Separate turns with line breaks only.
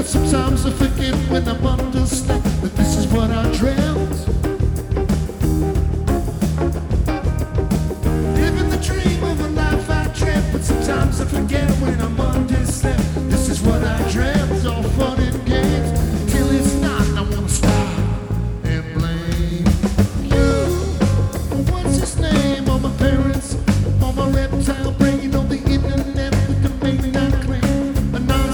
sometimes I forget when I'm understand that this is what I dream.